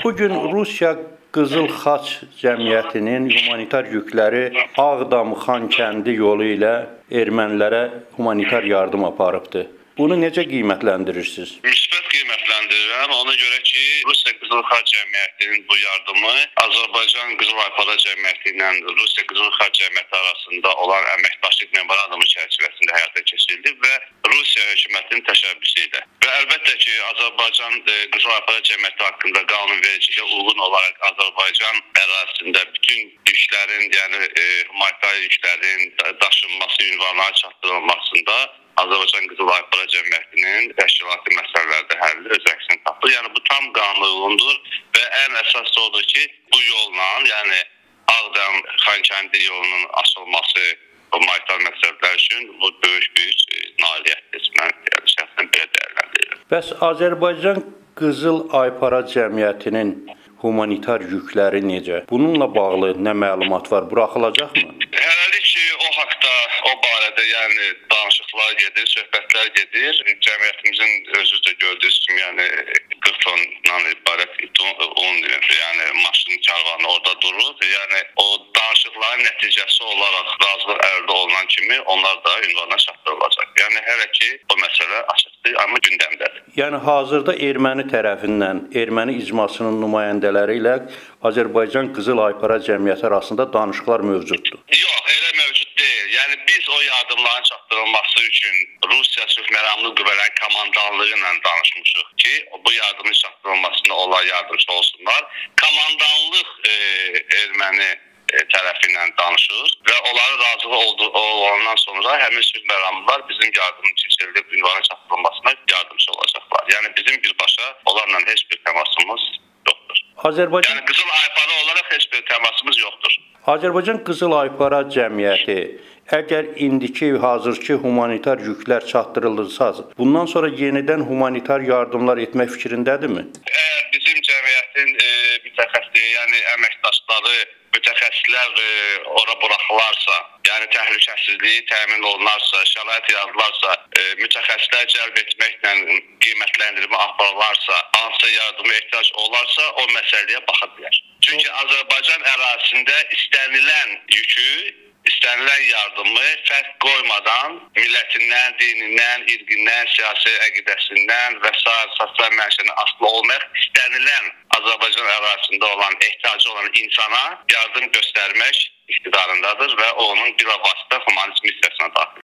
Bugün Rusiya Qızıl Xaç Cəmiyyətinin humanitar yükləri Ağdam Xankəndi yolu ilə ermənilərə humanitar yardım aparıbdı. Bunu necə qiymətləndirirsiniz? Müsbət qiymətləndirirəm. Ona görə ki, Rusiya Qızıl Xaç Cəmiyyətinin bu yardımı Azərbaycan Qızıl Aypara Cəmiyyəti ilə Rusiya Qızıl Xaç Cəmiyyəti arasında olan əməkdaşlıq memorandumumu çərçivəsində həyata keçirilib və Rusiya hökumətinin təşəbbüsü ilə. Və əlbəttə ki, Azərbaycan Qızıl Aypara Cəmiyyəti haqqında qanunvericiliyə uyğun olaraq Azərbaycan ərazisində bütün yüklərin, yəni humanitar yüklərin daşınması, ünvanlara çatdırılmasında Azərbaycan Qızıl Aypara Cəmiyyətinin təşkilati məsələlərdə həlli öz əksini tapır. Yəni bu tam qanunludur və ən əsas odur ki, bu yolla, yəni Ağdam Xankəndi yolunun açılması humanitar məsələlər üçün bu böyük nailiyyətdir. Mən şəxsən belə dəyərləndirirəm. Bəs Azərbaycan Qızıl Aypara Cəmiyyətinin humanitar yükləri necə? Bununla bağlı nə məlumat var? Buraxılacaqmı? Hələlik ki, o haqda, o barədə yəni danışıqlar gedir, söhbətlər gedir. Cəmiyyətimizin özü də gördüyünüz kimi, yəni 40 tondan ibarət yəni maşın karvanı orada durur. Yəni o danışıqların nəticəsi olaraq razılıq əldə olunan kimi onlar da ünvana çatdırılacaq. Yəni hələ ki o məsələ açıqdır, amma gündəmdədir. Yəni hazırda erməni tərəfindən, erməni icmasının nümayəndələri ilə Azərbaycan Qızıl Aypara Cəmiyyəti arasında danışıqlar mövcuddur. Yox, elə mövcud deyil. Yəni biz o yardımların çatdırılması üçün Rusiya Sülh Məramlı Qüvvələrin komandanlığı ilə danışmışıq ki, bu yardımın çatdırılmasında onlar yardımcı olsunlar. Komandanlıq erməni tərəfi ilə danışır və onların razılığı olandan sonra həmin Sülh Məramlılar bizim yardımın keçirilib ünvana çatdırılmasına yardımcı olacaqlar. Yəni bizim birbaşa onlarla heç bir təmasımız yoxdur. Yəni Qızıl Aypara olaraq heç bir təmasımız yoxdur. Azərbaycan Qızıl Aypara Cəmiyyəti əgər indiki, hazırki humanitar yüklər çatdırılırsa, bundan sonra yenidən humanitar yardımlar etmək fikrindədirmi? Əgər bizim cəmiyyətin mütəxəssisləri, yəni əməkdaşları, mütəxəssislər ora buraxılarsa, yəni təhlükəsizliyi təmin olunarsa, şərait yaradılarsa, mütəxəssislər cəlb etməklə qiymətləndirmə aparılarsa, hansısa yardıma ehtiyac olarsa, o məsələyə baxa bilər. Çünki Azərbaycan ərazisində istənilən yükü, istənilən yardımı fərq qoymadan millətindən, dinindən, irqindən, siyasi əqidəsindən və sosial mənşədən asılı olmaq istənilən Azərbaycan ərazisində olan, ehtiyacı olan insana yardım göstərmək iqtidarındadır və onun bilavasitə humanist missiyasına daxildir.